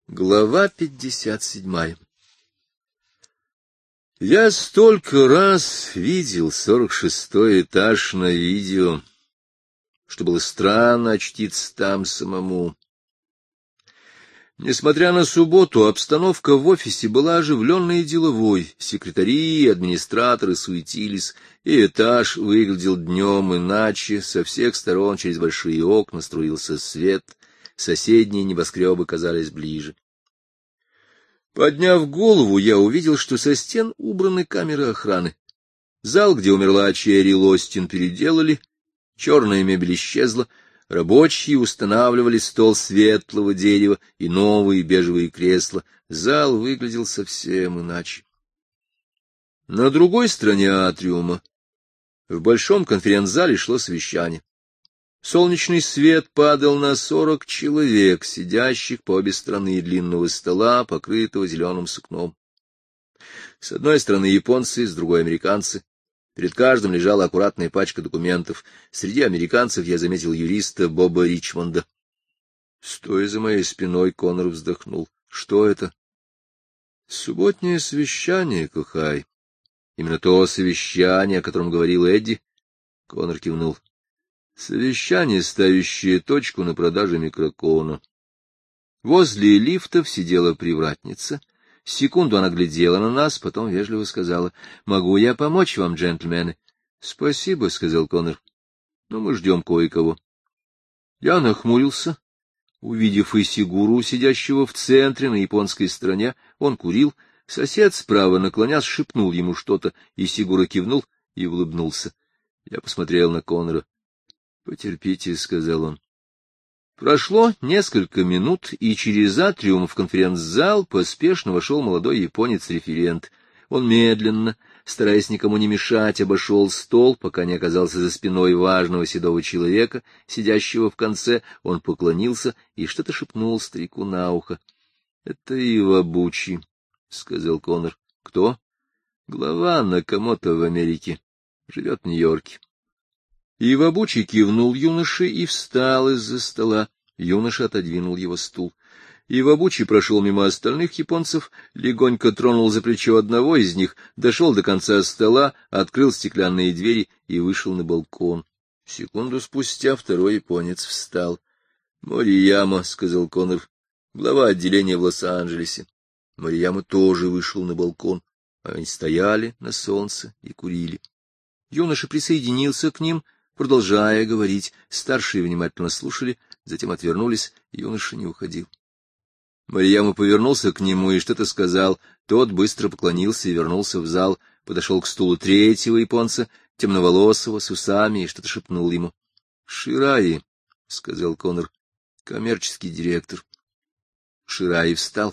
Глава 57. Я столько раз видел 46-й этаж на видео, что было странно очтиться там самому. Несмотря на субботу, обстановка в офисе была оживленной и деловой, секретари и администраторы суетились, и этаж выглядел днем иначе, со всех сторон через большие окна струился свет, соседние небоскребы казались ближе. Подняв голову, я увидел, что со стен убраны камеры охраны. Зал, где умерла Черри Лостин, переделали, черная мебель исчезла, рабочие устанавливали стол светлого дерева и новые бежевые кресла. Зал выглядел совсем иначе. На другой стороне атриума, в большом конференц-зале, шло совещание. Солнечный свет падал на 40 человек, сидящих по обе стороны длинного стола, покрытого зеленым сукном. С одной стороны японцы, с другой — американцы. Перед каждым лежала аккуратная пачка документов. Среди американцев я заметил юриста Боба Ричмонда. Стоя за моей спиной, Коннор вздохнул. — Что это? — Субботнее совещание, Кохай. Именно то совещание, о котором говорил Эдди. Коннор кивнул. Совещание, ставящее точку на продаже микрокона. Возле лифтов сидела привратница. Секунду она глядела на нас, потом вежливо сказала: — Могу я помочь вам, джентльмены? — Спасибо, — сказал Коннор. — Но мы ждем кое-кого. Я нахмурился. Увидев Исигуру, сидящего в центре на японской стороне, он курил. Сосед справа, наклонясь, шепнул ему что-то. Исигура кивнул и улыбнулся. Я посмотрел на Коннора. — Потерпите, — сказал он. Прошло несколько минут, и через атриум в конференц-зал поспешно вошел молодой японец-референт. Он медленно, стараясь никому не мешать, обошел стол, пока не оказался за спиной важного седого человека, сидящего в конце. Он поклонился и что-то шепнул старику на ухо. — Это Ивабучи, — сказал Коннор. — Кто? — Глава Накамото в Америке. Живет в Нью-Йорке. Ивабучи кивнул юноше и встал из-за стола. Юноша отодвинул его стул. Ивабучи прошел мимо остальных японцев, легонько тронул за плечо одного из них, дошел до конца стола, открыл стеклянные двери и вышел на балкон. Секунду спустя второй японец встал. — Морияма, — сказал Коннор, — глава отделения в Лос-Анджелесе. Морияма тоже вышел на балкон. Они стояли на солнце и курили. Юноша присоединился к ним, продолжая говорить. Старшие внимательно слушали, затем отвернулись, юноша не уходил. Марияма повернулся к нему и что-то сказал. Тот быстро поклонился и вернулся в зал, подошел к стулу третьего японца, темноволосого, с усами, и что-то шепнул ему. — Шираи, — сказал Коннор, — коммерческий директор. Шираи встал,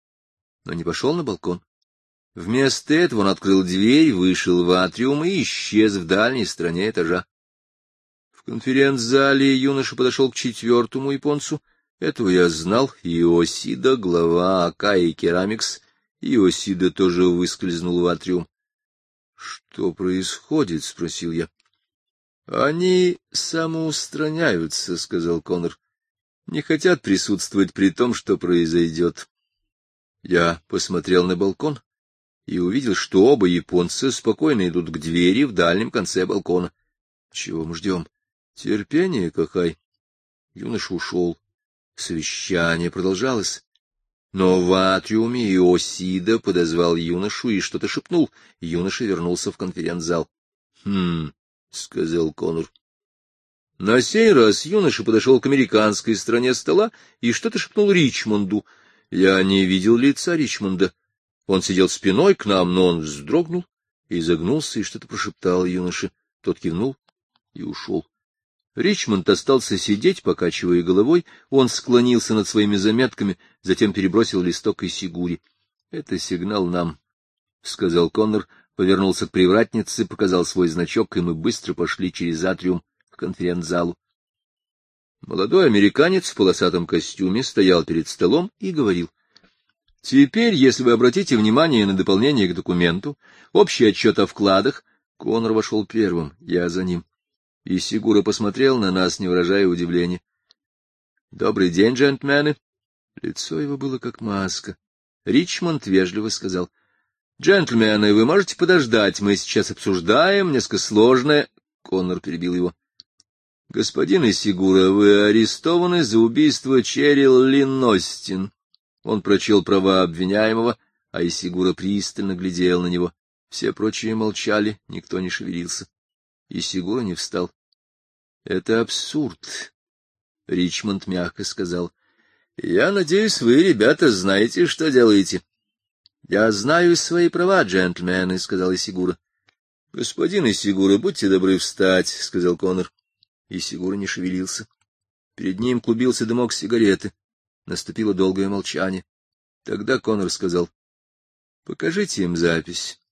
но не пошел на балкон. Вместо этого он открыл дверь, вышел в атриум и исчез в дальней стороне этажа. В конференц-зале юноша подошел к четвертому японцу. Этого я знал. Иосида, глава Акаи Керамикс. Иосида тоже выскользнул в атриум. — Что происходит? — спросил я. — Они самоустраняются, — сказал Коннор. — Не хотят присутствовать при том, что произойдет. Я посмотрел на балкон и увидел, что оба японца спокойно идут к двери в дальнем конце балкона. — Чего мы ждем? — Терпение, Кохай. Юноша ушел. Совещание продолжалось. Но в атриуме Иосида подозвал юношу и что-то шепнул. Юноша вернулся в конференц-зал. — сказал Коннор. На сей раз юноша подошел к американской стороне стола и что-то шепнул Ричмонду. Я не видел лица Ричмонда. Он сидел спиной к нам, но он вздрогнул, изогнулся и что-то прошептал юноше. Тот кивнул и ушел. Ричмонд остался сидеть, покачивая головой. Он склонился над своими заметками, затем перебросил листок Исигуре. — Это сигнал нам, — сказал Коннор, повернулся к привратнице, показал свой значок, и мы быстро пошли через атриум к конференц-залу. Молодой американец в полосатом костюме стоял перед столом и говорил. — Теперь, если вы обратите внимание на дополнение к документу, общий отчет о вкладах. Коннор вошел первым, я за ним. Исигура посмотрел на нас, не выражая удивления. — Добрый день, джентльмены. Лицо его было как маска. Ричмонд вежливо сказал: — Джентльмены, вы можете подождать, мы сейчас обсуждаем несколько сложное... Коннор перебил его. — Господин Исигура, вы арестованы за убийство Черрил Линн Остин. Он прочел права обвиняемого, а Исигура пристально глядел на него. Все прочие молчали, никто не шевелился. Исигура не встал. — Это абсурд, — Ричмонд мягко сказал. — Я надеюсь, вы, ребята, знаете, что делаете. — Я знаю свои права, джентльмены, — сказал Исигура. — Господин Исигура, будьте добры встать, — сказал Коннор. Исигура не шевелился. Перед ним клубился дымок сигареты. Наступило долгое молчание. Тогда Коннор сказал: — Покажите им запись.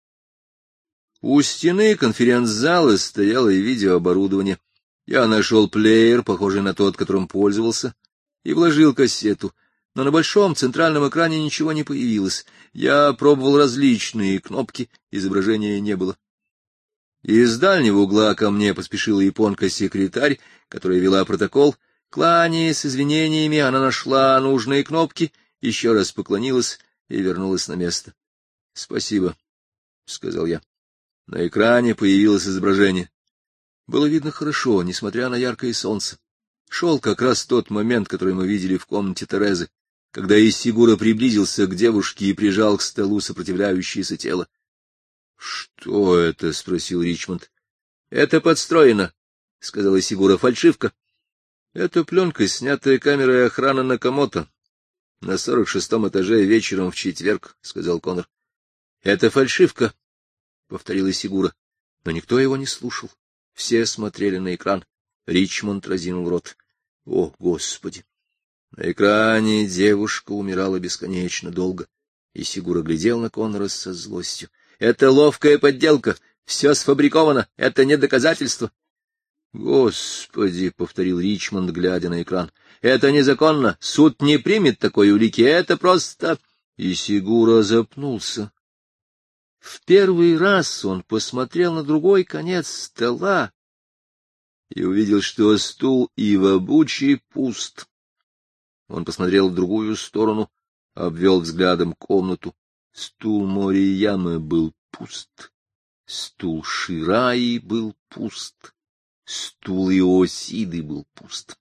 У стены конференц-зала стояло и видеооборудование. Я нашел плеер, похожий на тот, которым пользовался, и вложил кассету. Но на большом центральном экране ничего не появилось. Я пробовал различные кнопки, изображения не было. Из дальнего угла ко мне поспешила японка-секретарь, которая вела протокол. Кланяясь с извинениями, она нашла нужные кнопки, еще раз поклонилась и вернулась на место. — Спасибо, — сказал я. На экране появилось изображение. Было видно хорошо, несмотря на яркое солнце. Шел как раз тот момент, который мы видели в комнате Терезы, когда Исигура приблизился к девушке и прижал к столу сопротивляющееся тело. — Что это? — спросил Ричмонд. — Это подстроено, — сказала Исигура. — Фальшивка. — Это пленка, снятая камерой охраны Накамото на 46-м этаже вечером в четверг, — сказал Коннор. — Это фальшивка, — повторила Исигура. Но никто его не слушал. Все смотрели на экран. Ричмонд разинул рот. О, Господи! На экране девушка умирала бесконечно долго. Исигура глядел на Коннора со злостью. — Это ловкая подделка. Все сфабриковано. Это не доказательство. — Господи! — повторил Ричмонд, глядя на экран. — Это незаконно. Суд не примет такой улики. Это просто... Исигура запнулся. В первый раз он посмотрел на другой конец стола и увидел, что стул Ивабучи пуст. Он посмотрел в другую сторону, обвел взглядом комнату. Стул Мориямы был пуст, стул Шираи был пуст, стул Иосиды был пуст.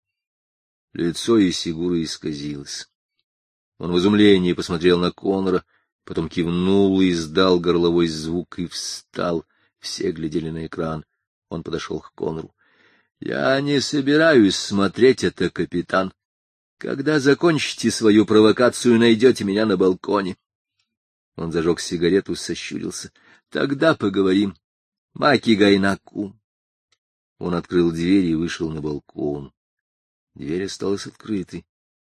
Лицо Исигуры исказилось. Он в изумлении посмотрел на Коннора, потом кивнул и издал горловой звук и встал. Все глядели на экран. Он подошел к Коннору. — Я не собираюсь смотреть это, капитан. Когда закончите свою провокацию, найдете меня на балконе. Он зажег сигарету, сощурился. — Тогда поговорим. Маки Гайнаку. Он открыл дверь и вышел на балкон. Дверь осталась открытой.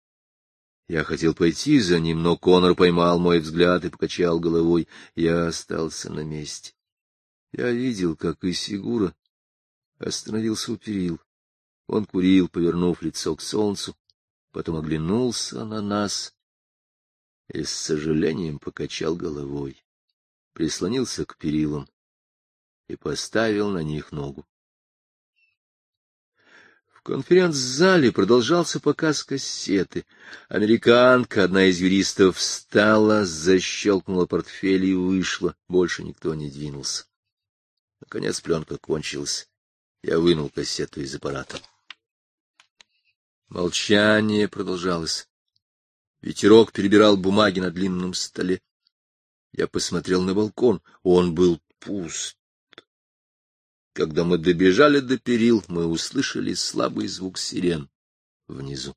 Я хотел пойти за ним, но Коннор поймал мой взгляд и покачал головой. Я остался на месте. Я видел, как Исигура остановился у перил. Он курил, повернув лицо к солнцу, потом оглянулся на нас и с сожалением покачал головой, прислонился к перилам и поставил на них ногу. В конференц-зале продолжался показ кассеты. Американка, одна из юристов, встала, защелкнула портфель и вышла. Больше никто не двинулся. Наконец пленка кончилась. Я вынул кассету из аппарата. Молчание продолжалось. Ветерок перебирал бумаги на длинном столе. Я посмотрел на балкон. Он был пуст. Когда мы добежали до перил, мы услышали слабый звук сирен внизу.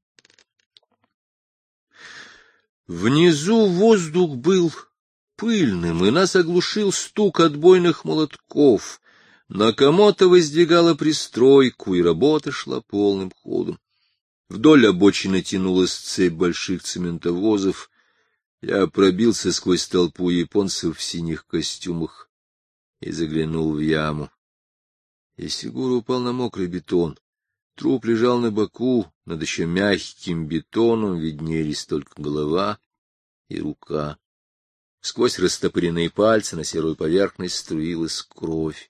Внизу воздух был пыльным, и нас оглушил стук отбойных молотков. Накамото воздвигала пристройку, и работа шла полным ходом. Вдоль обочины тянулась цепь больших цементовозов. Я пробился сквозь толпу японцев в синих костюмах и заглянул в яму. Исигура упал на мокрый бетон. Труп лежал на боку, над еще мягким бетоном виднелись только голова и рука. Сквозь растопыренные пальцы на серую поверхность струилась кровь.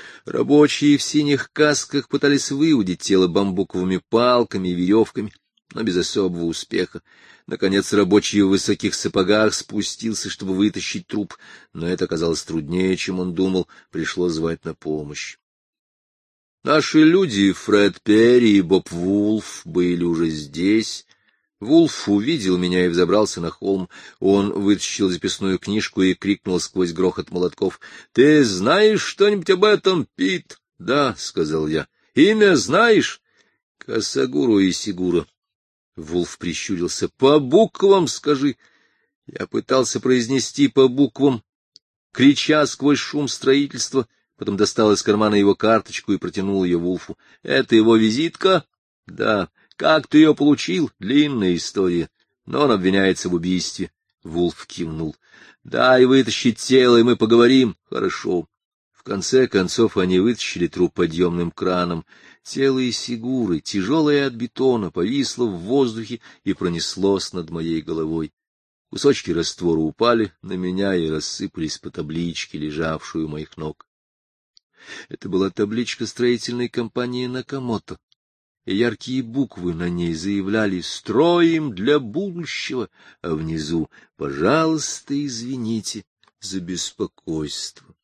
Рабочие в синих касках пытались выудить тело бамбуковыми палками и веревками, но без особого успеха. Наконец рабочий в высоких сапогах спустился, чтобы вытащить труп, но это оказалось труднее, чем он думал, пришлось звать на помощь. Наши люди, Фред Перри и Боб Вулф, были уже здесь. Вулф увидел меня и взобрался на холм. Он вытащил записную книжку и крикнул сквозь грохот молотков: — Ты знаешь что-нибудь об этом, Пит? — Да, — сказал я. — Имя знаешь? — Касагуру и Сигура. Вулф прищурился. — По буквам скажи. Я пытался произнести по буквам, крича сквозь шум строительства, потом достал из кармана его карточку и протянул ее Вулфу. — Это его визитка? — Да. — Как ты ее получил? Длинная история. Но он обвиняется в убийстве. Вулф кивнул. — Дай вытащить тело, и мы поговорим. — Хорошо. В конце концов они вытащили труп подъемным краном. Тело из Сигуры, тяжелое от бетона, повисло в воздухе и пронеслось над моей головой. Кусочки раствора упали на меня и рассыпались по табличке, лежавшей у моих ног. Это была табличка строительной компании Накамото, и яркие буквы на ней заявляли: «Строим для будущего», а внизу: «Пожалуйста, извините за беспокойство».